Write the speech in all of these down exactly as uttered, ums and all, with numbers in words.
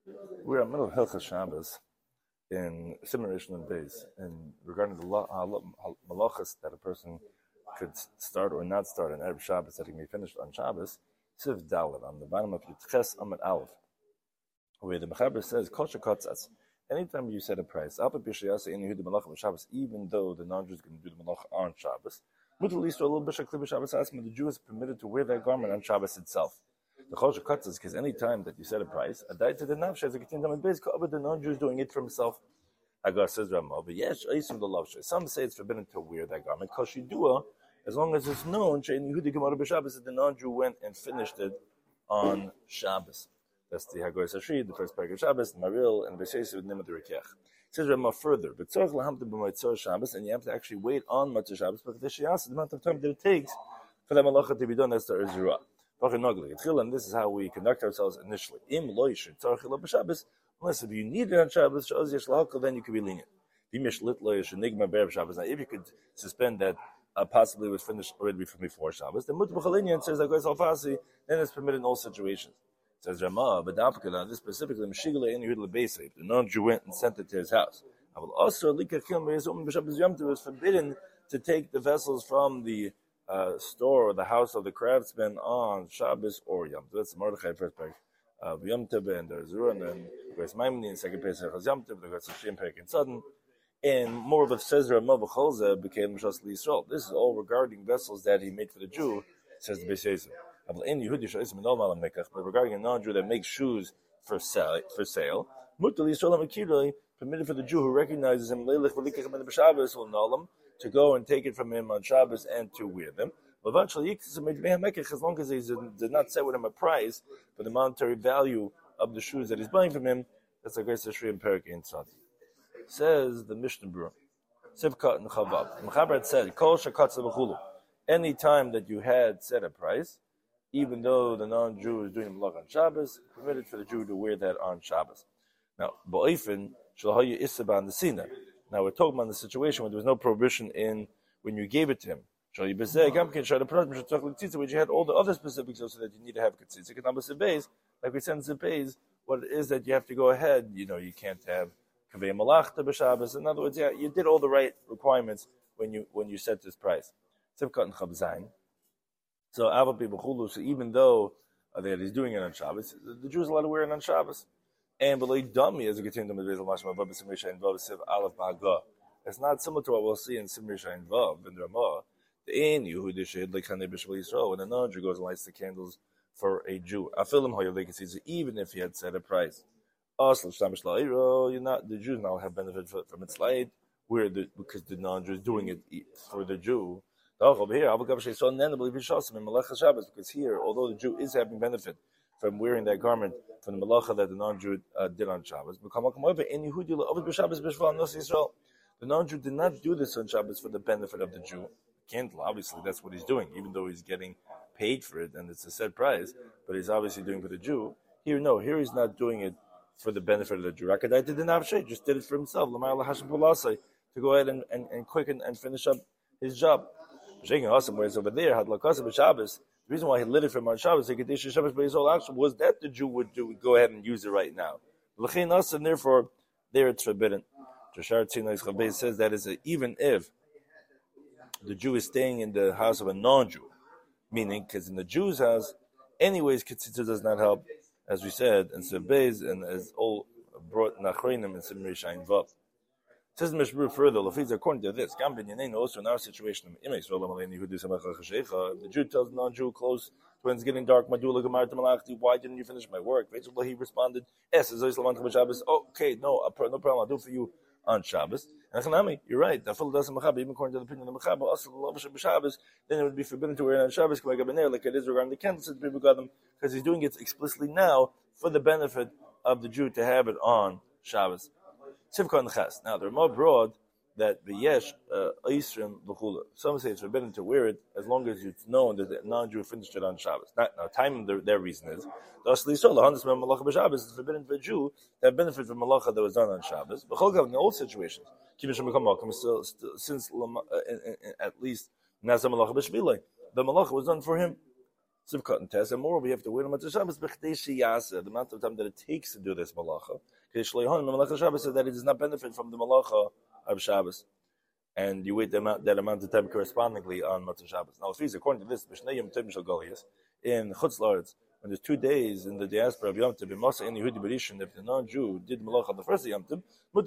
We're in the middle of Hilchas Shabbos in Simulation and Days, and regarding the lo- hal- malachas that a person could start or not start in Erev Shabbos that he may finish on Shabbos, Siv Dalet, on the bottom of Yitches Amid Aleph, where the Mechaber says, Kol shekotzas, anytime you set a price, Alpa B'Shayasa in Yehuda Malach on Shabbos, even though the non-Jew is going to do the Malach on Shabbos, Mutal Yisrael a little bit Shakli Shabbos asking the Jew is permitted to wear that garment on Shabbos itself. The Chol Shekatz because any time that you set a price, a diet to the nafsh as a continued on base, but the non-Jew is doing it for himself. Agar says Ramah, but yes, some say it's forbidden to wear that garment. Kashidua, as long as it's known, Yehudi Gemara b'Shabbos that the non-Jew went and finished it on Shabbos. That's the Hagoy Sashid, the first paragraph of Shabbos, the Maril, and B'Sheis with Nimad Rikech. Says Ramah further, but Tzorach lahamta b'Motzor Shabbos, and you have to actually wait on Motzor Shabbos, but the Shiyas, the amount of time that it takes for that malacha to be done, that's the Erzurah. And this is how we conduct ourselves initially. Unless if you need it on Shabbos, then you could be lenient. Now, if you could suspend that, uh, possibly was finished already from before Shabbos, then Mutbachalinian says that then it's permitted in all situations. It says Ramah, but this specifically, the non-Jew went and sent it to his house. I will also it was forbidden to take the vessels from the Uh, store or the house of the craftsman on Shabbos or Yom Tov. That's Mordechai first page of Yom Tov and the Zura, and then Grace Maimoni and second page of Yom Tov. The Grace Hashem Perek and Sudden, and more of a Sezer Mavacholza became Mishas Yisrael. This is all regarding vessels that he made for the Jew, says the Beis But regarding a non-Jew that makes shoes for sale, for sale, permitted for the Jew who recognizes him, to go and take it from him on Shabbos and to wear them. As long as he did not set with him a price for the monetary value of the shoes that he's buying from him, that's a great Shri and Perik in Tzadi. Says the Mishnah Berurah, Sivkat and Chavav. Mechaber had said, Kol shakatz b'chulu. Any time that you had set a price, even though the non-Jew is doing the malach on Shabbos, permitted for the Jew to wear that on Shabbos. Now, ba'ofen shalahayu isaba on the sinah. Now we're talking about the situation where there was no prohibition in when you gave it to him. Which you had all the other specifics so that you need to have katzitzik. Like we said in Zibayz, what it is that you have to go ahead, you know, you can't have kaveh malachta b'Shabbos. In other words, yeah, you did all the right requirements when you when you set this price. Sivkat and Chabzain. So Ava B'Chulu, so even though uh, that he's doing it on Shabbos, the, the Jews are allowed to wear it on Shabbos. And below dummy as a continuum of Bezel Mashma Vav Simrisha and Vav Siv Aleph Ba'Ga. It's not similar to what we'll see in Simrisha and Vav in Ramah. The Ein Yehudi Shehid like Hanei B'Shvil Yisrael when a non-Jew goes and lights the candles for a Jew. Afilim Hoyav they can see even if he had set a price. Asl Shtamish La'iro, you're not the Jews now have benefit from its light, where the because the non-Jew is doing it for the Jew. Over here, because here, although the Jew is having benefit from wearing that garment from the malacha that the non-Jew uh, did on Shabbos, the non-Jew did not do this on Shabbos for the benefit of the Jew. Candle, obviously, that's what he's doing, even though he's getting paid for it and it's a set price, but he's obviously doing it for the Jew. Here, no, here he's not doing it for the benefit of the Jew. Rakadai did not just did it for himself, to go ahead and, and, and quicken and finish up his job. Whereas over there, the reason why he lit it from on Shabbos, but his whole action was that the Jew would, do, would go ahead and use it right now. And therefore, there it's forbidden. Joshar says that is a, even if the Jew is staying in the house of a non-Jew, meaning because in the Jew's house, anyways, Ketzitza does not help, as we said, and Sebez, and as all brought Nachreinim and Simri Shain Vav. Says the Mishnah further, according to this, also in our situation, the Jew tells the non-Jew close when it's getting dark, why didn't you finish my work? He responded, okay, no, no problem, I'll do it for you on Shabbos. And you're right, even according to the opinion of the Mechaber, then it would be forbidden to wear it on Shabbos, like it is regarding the candles, because he's doing it explicitly now for the benefit of the Jew to have it on Shabbos. Now, they're more broad that the yesh Eisrim v'chula. Some say it's forbidden to wear it as long as it's known that the non-Jew finished it on Shabbos. Now, now time their, their reason is it's forbidden for a Jew to have benefit from malacha that was done on Shabbos. But in the old situations, still, still, since uh, in, in, at least the malacha was done for him. Sivkot and Tess, and moreover, we have to wait on Matzah Shabbos, the amount of time that it takes to do this malacha. Because Malacha Shabbos says that it does not benefit from the malacha of Shabbos. And you wait the amount, that amount of time correspondingly on Matzah Shabbos. Now, according to this, in Chutz La'aretz, when there's two days in the diaspora of Yom Tov, if the non-Jew did malacha on the first day Yom Tov,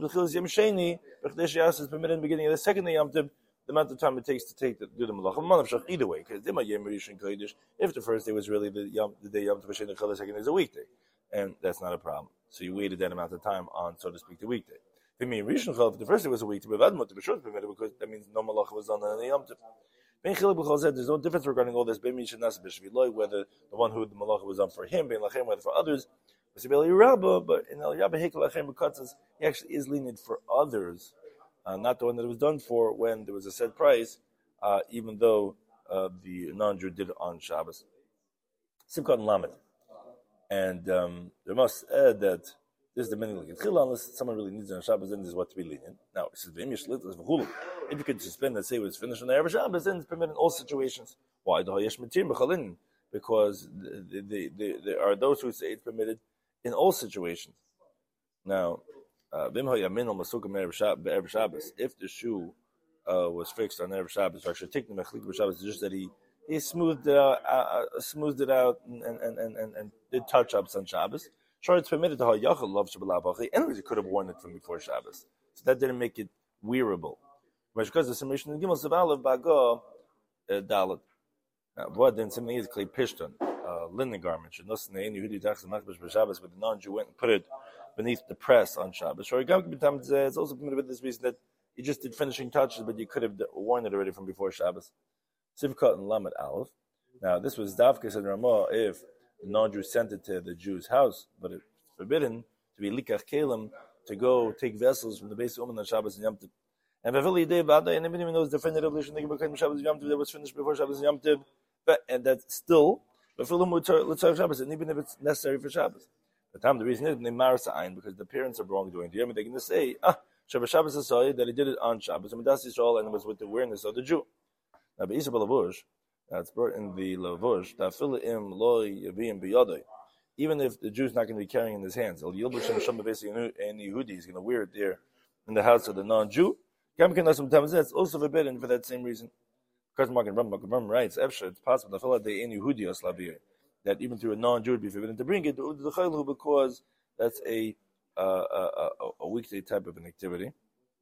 is permitted in the beginning of the second day Yom Tov, the amount of time it takes to take the, do the malacha. Either way, because if the first day was really the, Yom, the day Yom Tov, the second day is a weekday, and that's not a problem. So you waited that amount of time on, so to speak, the weekday. If the first day was a weekday, because that means no malacha was done on the Yom Tov. There's no difference regarding all this. Whether the one who the malacha was done for him, whether for others. But in El Yabba he actually is lenient for others, uh, not the one that it was done for when there was a set price, uh, even though uh, the non-Jew did it on Shabbos. Simchat and Lamed. And um, there must add that this is the minimum unless someone really needs it on Shabbos, then this is what to be lenient. Now, it says, if you could suspend, let's say it was finished on the Erev Shabbos, then it's permitted in all situations. Why? Because the, the, the, there are those who say it's permitted in all situations. Now, uh, if the shoe uh, was fixed on Erev Shabbos, or actually taking the Mechlik Shabbos, it's just that he, he smoothed it out, uh, smoothed it out and, and, and, and, and did touch-ups on Shabbos. Sure, it's permitted to Hayachal love Shabbat. Anyways, he could have worn it from before Shabbos. So that didn't make it wearable. Because the summation in Gimel Zavalav Bago Dalit. Now, what then something is clay pishton, uh, linen garment. Should not say any Yehudi tax and Machbash Shabbos, but the non-Jew went and put it beneath the press on Shabbos. Sure, it's also permitted with this reason that you just did finishing touches, but you could have worn it already from before Shabbos. Sivkot and Lamed Aleph. Now, this was Davkas and Ramah if the non-Jew sent it to the Jew's house, but it's forbidden to be likach kelim, to go take vessels from the base of Uman on Shabbos and Yom Tov. And Vavili Day Bada, and even knows definitively Shabbos and Yom Tov that was finished before Shabbos and Yom Tov, but and that's still Vafilum Shabbos, and even if it's necessary for Shabbos. The time the reason is they Marasa'in, because the parents are wrongdoing. The Yom they're going to say, ah, Shabbos Shabbos is that he did it on Shabbos, and Midas Yisrael, and it was with the awareness of the Jew. Now, Be'isa B'Lavush, that's brought in the Lavush, Tafilim Loi Yavim B'Yadai. Even if the Jew's not going to be carrying in his hands, El Yilbush and Shem B'Vesi and Yehudi is going to wear it there in the house of the non-Jew. Sometimes that's also forbidden for that same reason. Because Magen Ram writes, it's possible that even through a non-Jew would be forbidden to bring it because that's a uh, a, a weekday type of an activity,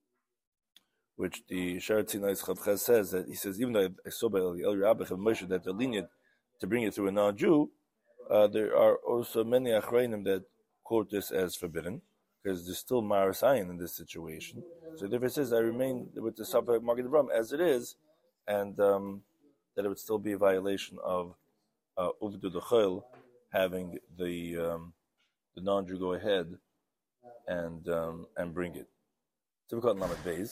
which the Sharat Sinai's Chavchez says that he says even though I saw by El Rabbi and Moshe that they're lenient to bring it through a non-Jew, uh, there are also many Achrayim that quote this as forbidden because there's still Marasayan in this situation. So therefore it says I remain with the Sabbath Magen Ram as it is, and um, that it would still be a violation of Uvdu uh, D'Chol having the um, the non-Jew go ahead and um, and bring it. So we call it Lamed Beis.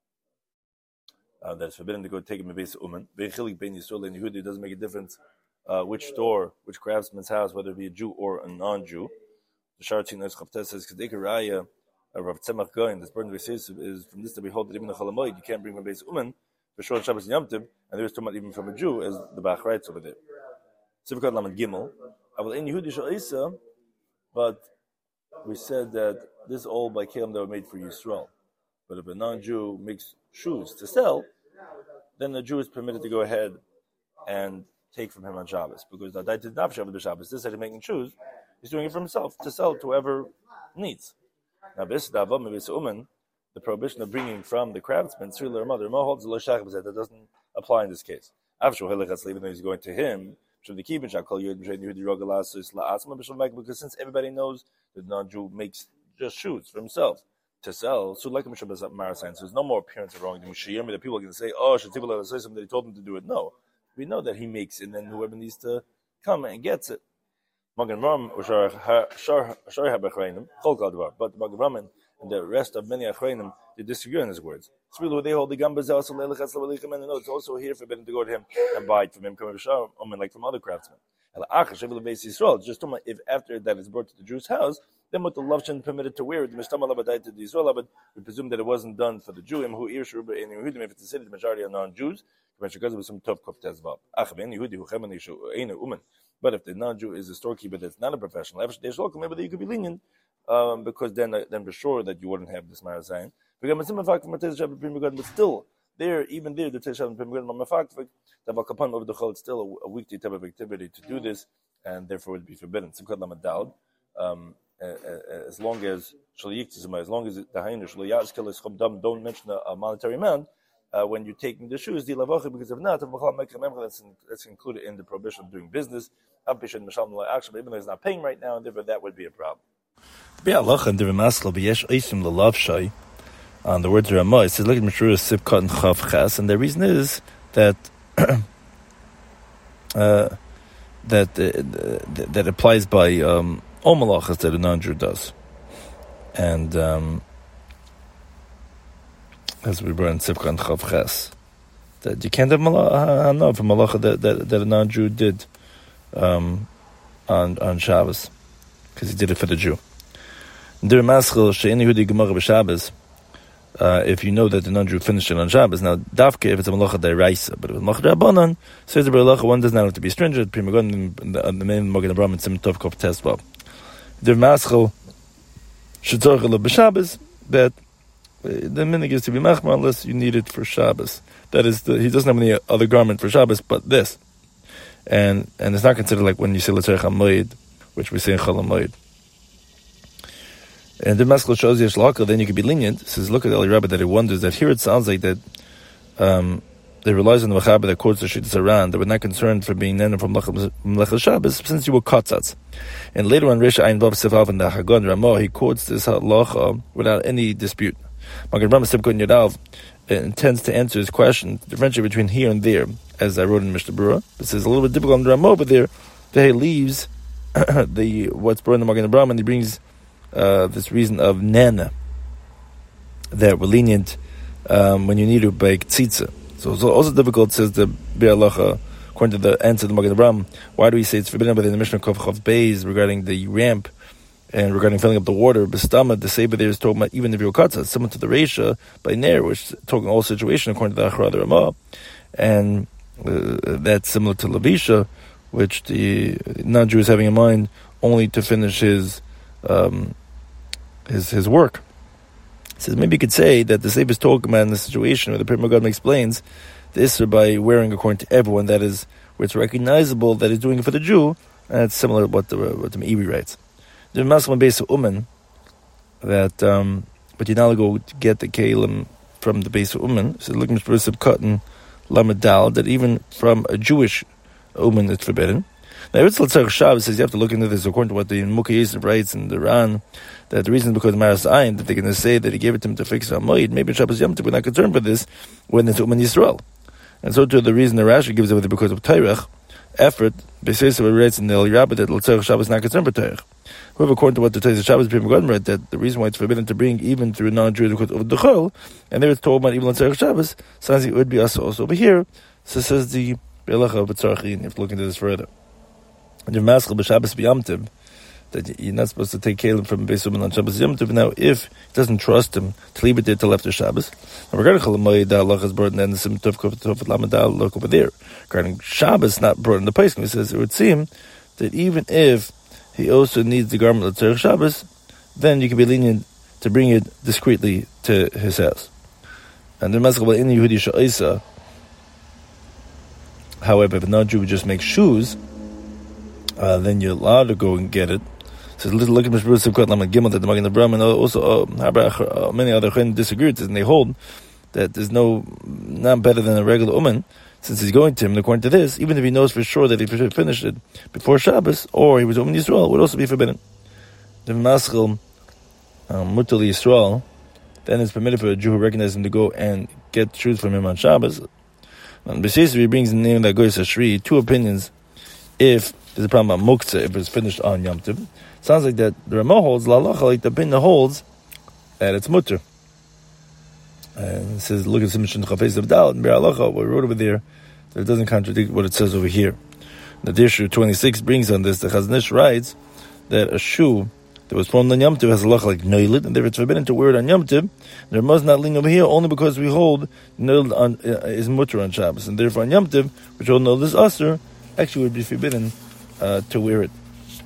Uh, that it's forbidden to go take him a base uman. Veichilik bein Yisrael and Yehudi, it doesn't make a difference uh, which store, which craftsman's house, whether it be a Jew or a non-Jew. The Sharatin Nes Chavtes says, "Kedei Raya, Rav Tzemach Goin, this burden is from this to behold that even the Cholamoid you can't bring a base uman for short Shabbos and Yom Tov, and there's too much even from a Jew, as the Bach writes over there." Sivkot Lamed Gimel, Aval Ein Yehudi Shal Isa, but we said that this is all by Kelim that were made for Yisrael. But if a non-Jew makes shoes to sell, then the Jew is permitted to go ahead and take from him on Shabbos. Because the did not Shabbos Shabbos. This is making shoes. He's doing it for himself to sell to whoever needs. Now, this the prohibition of bringing from the craftsman, Sri mother, holds the that doesn't apply in this case. Even though he's going to him, because since everybody knows that the non-Jew makes just shoes for himself to sell, so like so there's no more appearance of wrongdoing. That people are going to say, "Oh, should people say something that he told them to do it?" No, we know that he makes it, and then whoever needs to come and gets it. But Magen Ram and the rest of many Achrayim, they disagree on his words. They hold the gambas also. It's also here forbidden to go to him and buy it from him, like from other craftsmen. Just if after that is brought to the Jew's house, then with the lavshin permitted to wear it, the mishtam alabadai to the Israel, but we presume that it wasn't done for the Jew. Who ir shuruba in Yehudim, if it's a city, the majority are non-Jews, because it was some tough kuf tezvav. Achben Yehudi who chemen ishu eine umen. But if the non-Jew is a storekeeper that's not a professional, maybe that you could be lenient, um, because then then for sure that you wouldn't have this marazayin. But still, there, even there, the Teshav and Pimgad it's still a weekly type of activity to do this, and therefore it would be forbidden. Um, as long as as long as the Hainu don't mention a monetary amount uh, when you're taking the shoes, because if not, that's, that's included in the prohibition of doing business. Even though he's not paying right now, and therefore that would be a problem. On the words of Ramah, it says, look at Meshurah Sipkat and Chav Ches, and the reason is that uh, that uh, that applies by um, all malachas that a non-Jew does. And um, as we brought in Sipkat and Chav Ches, that you can't have malacha, no, for malacha that, that, that a non-Jew did um, on, on Shabbos, because he did it for the Jew. Der Maschel, She'eni Hudi Gemara B'Shabbos, Uh, if you know that the non-Jew finished it on Shabbos, now dafke if it's a malacha deraisa, but if it's malacha derabanan, says the malacha one does not have to be stringent. Prima gun the main Magen Avraham and Sim Tov Kov Tesvav. The maschel shetzorchel b'Shabbos, that the minig is to be machmar unless you need it for Shabbos. That is, the, he doesn't have any other garment for Shabbos but this, and and it's not considered like when you say l'tzarech hamoed, which we say in Chol Hamoed. And the Maskell shows Yesh Laka, then you can be lenient. It says, look at Eli Rabbi that it wonders that here it sounds like that um, they relies on the Mechaber that quotes the Shittas Aran, that we're not concerned for being nenen from Melech Shabbos since you were katzatz. And later on, Rish Ayin Vav Sifav and the Hagon Ramah, he quotes this halacha without any dispute. Magen Avraham Sibkot Yadav intends to answer his question, differentiate between here and there, as I wrote in Mishnah Berurah. This is a little bit difficult on the Ramah, but there, there he leaves the what's brought in the Magen Avraham, and he brings Uh, this reason of nana, that we're lenient um, when you need to bake tzitza. So it's also difficult, says the Bi'alacha, according to the answer of the Magen Avraham. Why do we say it's forbidden within the Mishnah Kov Chav Beis regarding the ramp and regarding filling up the water? B'stama, the Seba there is talking about even if you're katzah, similar to the Reisha by Ner, which is talking all situation according to the Achra the Ramah, and uh, that's similar to Lavisha, which the non-Jew is having in mind only to finish his Um, his his work. He says maybe you could say that the Sefer is talking about in the situation where the Pri Megadim explains this by wearing according to everyone, that is where it's recognizable that he's doing it for the Jew, and it's similar to what the what the Meiri writes. The Masman base of Uman that um, but you now go to get the Kalim from the base of Uman. So looking for a cotton Lamadal that even from a Jewish Uman it's forbidden. Now, Eretz L'Tzarech Shabbos says you have to look into this according to what the Mukha Yisrael writes in the Ran, that the reason is because Maras Ayin, that they're going to say that he gave it to him to fix a Moed, maybe Shabbos Yom Tov, we're not concerned for this when it's Uman Yisrael. And so too, the reason the Rashi gives it because of Teirach, effort, Beisayis writes in the Eli Rabbi that L'Tzarech Shabbos is not concerned for Teirach. However, according to what the Teirach Shabbos Pri Megadim write, that the reason why it's forbidden to bring even through non-Jews because of the Chol, and there it's told about even L'Tzarech Shabbos, sounds like it would be us also over here. So says the Be'alacha of B'tzarachin, you have to look into this further. And your maskell b'Shabbos b'Yom Tov, that you're not supposed to take Kalim from Beis Uman on Shabbos Yom Tov. Now, if he doesn't trust him to leave it there till after Shabbos, now regarding Chol Hamoed, the halacha is brought in the Sim Tov Kov Tov Lamadal, look over there. Regarding Shabbos, not brought in the Pesach, he says it would seem that even if he also needs the garment of Tzarech Shabbos, then you can be lenient to bring it discreetly to his house. And the maskell in Yehudi Sha'isa, however, if a non-Jew would just make shoes, Uh, then you're allowed to go and get it. So let's look at Mishpur Sivkot Lamed Gimel that the Magen Avraham and also uh, uh, many other Chayim disagree with this, and they hold that there's no not better than a regular Uman since he's going to him. And according to this, even if he knows for sure that he finished it before Shabbos or he was Uman Yisrael, it would also be forbidden. The Maschel Mutal Yisrael, then it's permitted for a Jew who recognizes him to go and get truth from him on Shabbos. And basically, he brings the name that goes to Shri two opinions. If there's a problem about muktzah, if it's finished on Yom Tov, sounds like that the Ramah holds, la halacha, like the opinion holds that it's mutter. And it says, look at Simon Chafez of Dal and Be'alacha, what we wrote over there, that it doesn't contradict what it says over here. The Dirshu twenty-six brings on this, the Chazon Ish writes that a shoe that was formed on Yom Tov has a halacha like Noilid, and therefore it's forbidden to wear it on Yom Tov. There must not ling over here only because we hold Noilid on, uh, is mutter on Shabbos, and therefore on Yom Tov, which hold Noilid is Aser, actually would be forbidden uh, to wear it.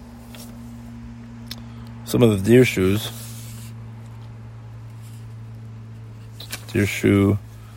Some of the deer shoes, deer shoe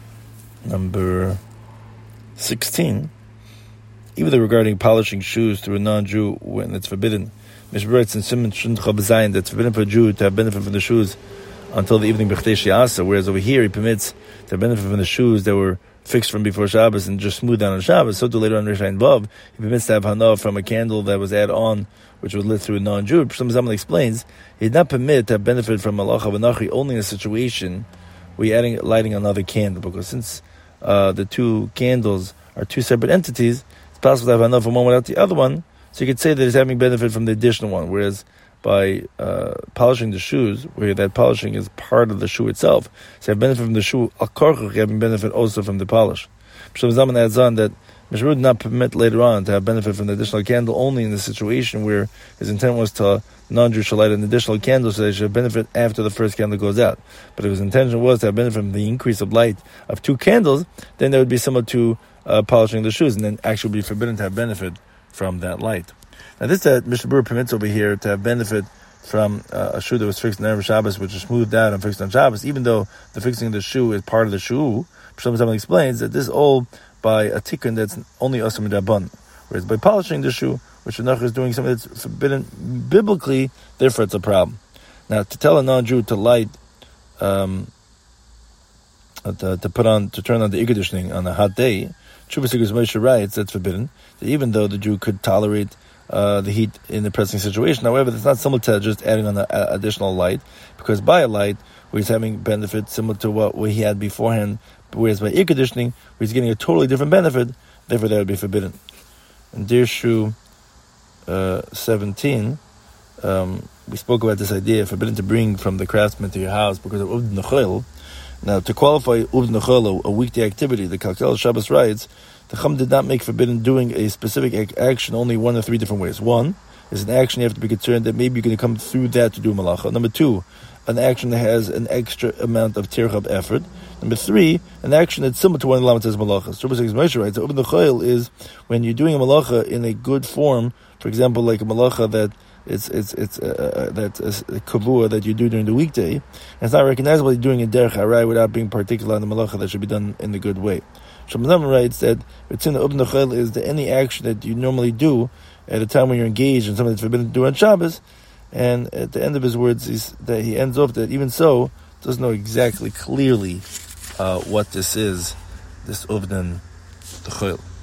number sixteen, even though regarding polishing shoes through a non-Jew when it's forbidden, Mishnah writes in Simon Shun Chab Zayin that it's forbidden for a Jew to have benefit from the shoes until the evening b'chtei shi'asa, whereas over here he permits to have benefit from the shoes that were fixed from before Shabbos and just smoothed down on Shabbos. So to later on Rishayin Vav, he permits to have hana from a candle that was added on, which was lit through a non-Jew. Some Zaman explains he did not permit to have benefit from malacha v'nachri only in a situation where you're adding lighting another candle, because since uh, the two candles are two separate entities, it's possible to have hana from one without the other one. So you could say that he's having benefit from the additional one, whereas by uh, polishing the shoes, where that polishing is part of the shoe itself, so you have benefit from the shoe, al-karchuch, you have benefit also from the polish. Shlomo Zalman adds on that Mishnah did not permit later on to have benefit from the additional candle only in the situation where his intent was to non-Jew shall light an additional candle so they should benefit after the first candle goes out. But if his intention was to have benefit from the increase of light of two candles, then that would be similar to uh, polishing the shoes, and then actually be forbidden to have benefit from that light. Now this that Mishnah Berurah permits over here to have benefit from uh, a shoe that was fixed on Erev Shabbos, which is smoothed out and fixed on Shabbos, even though the fixing of the shoe is part of the shoe. Shlomo Zalman explains that this is all by a tikkun that's only asur midrabanan, whereas by polishing the shoe, which the Nachar is doing something that's forbidden biblically, therefore it's a problem. Now to tell a non-Jew to light, um, to, to put on, to turn on the air conditioning on a hot day, Chuvas Igros Moshe writes that's forbidden, that even though the Jew could tolerate uh, the heat in the pressing situation, however, that's not similar to just adding on an additional light, because by a light, where he's having benefit similar to what he had beforehand, whereas by air conditioning, where he's getting a totally different benefit, therefore that would be forbidden. In Deer Shoe uh, seventeen, um, we spoke about this idea, forbidden to bring from the craftsman to your house because of Uvd Nechel. Now, to qualify Uvd Nechel, a weekday activity, the Kalkel Shabbos writes, the Chum did not make forbidden doing a specific action only one of three different ways. One is an action you have to be concerned that maybe you're going to come through that to do malacha. Number two, an action that has an extra amount of tirchab effort. Number three, an action that's similar to one of the Lamatz's malachas. Rabbi Moshe writes, Uvd Nechel is when you're doing a malacha in a good form, for example, like a malacha that It's it's it's uh, that's a kavua that you do during the weekday. And it's not recognizable you're doing a derech harai without being particular on the malacha that should be done in the good way. Shlomo Zalman writes that Uvd Nechel is that any action that you normally do at a time when you're engaged in something that's forbidden to do on Shabbos. And at the end of his words, he's, that he ends off that even so doesn't know exactly clearly uh, what this is, this Uvd Nechel.